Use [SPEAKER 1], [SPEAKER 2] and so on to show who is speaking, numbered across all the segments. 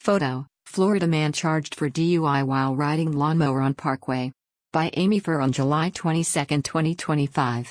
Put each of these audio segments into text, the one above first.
[SPEAKER 1] Photo: Florida man charged for DUI while riding lawnmower on Parkway. By Amy Furr on July 22, 2025.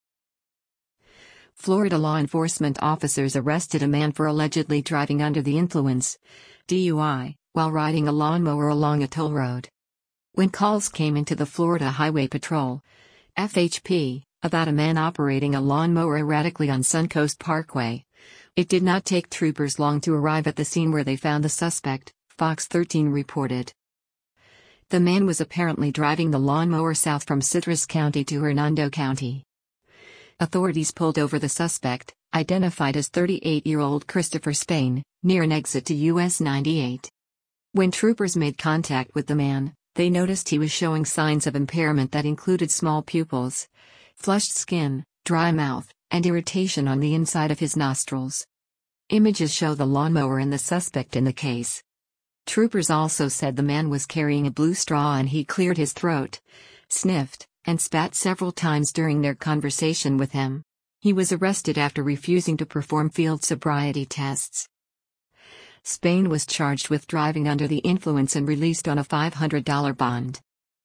[SPEAKER 1] Florida law enforcement officers arrested a man for allegedly driving under the influence, DUI, while riding a lawnmower along a toll road. When calls came into the Florida Highway Patrol, FHP, about a man operating a lawnmower erratically on Suncoast Parkway, it did not take troopers long to arrive at the scene where they found the suspect, Fox 13 reported. The man was apparently driving the lawnmower south from Citrus County to Hernando County. Authorities pulled over the suspect, identified as 38-year-old Christopher Spain, near an exit to US 98. When troopers made contact with the man, they noticed he was showing signs of impairment that included small pupils, flushed skin, dry mouth, and irritation on the inside of his nostrils. Images show the lawnmower and the suspect in the case. Troopers also said the man was carrying a blue straw and he cleared his throat, sniffed, and spat several times during their conversation with him. He was arrested after refusing to perform field sobriety tests. Spain was charged with driving under the influence and released on a $500 bond.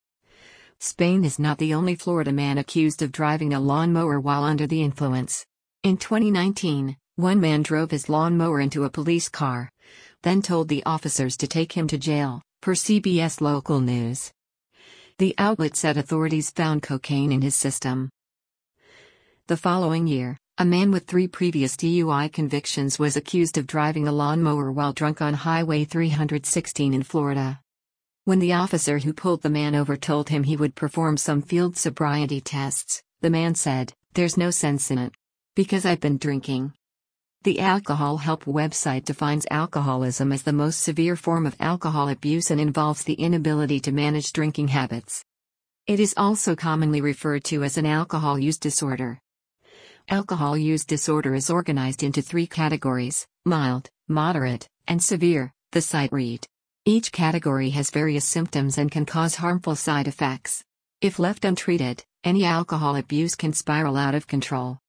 [SPEAKER 1] Spain is not the only Florida man accused of driving a lawnmower while under the influence. In 2019, one man drove his lawnmower into a police car, then told the officers to take him to jail, per CBS Local News. The outlet said authorities found cocaine in his system. The following year, a man with 3 previous DUI convictions was accused of driving a lawnmower while drunk on Highway 316 in Florida. When the officer who pulled the man over told him he would perform some field sobriety tests, the man said, "There's no sense in it. Because I've been drinking." The Alcohol Help website defines alcoholism as the most severe form of alcohol abuse and involves the inability to manage drinking habits. It is also commonly referred to as an alcohol use disorder. Alcohol use disorder is organized into 3 categories: mild, moderate, and severe, the site read. Each category has various symptoms and can cause harmful side effects. If left untreated, any alcohol abuse can spiral out of control.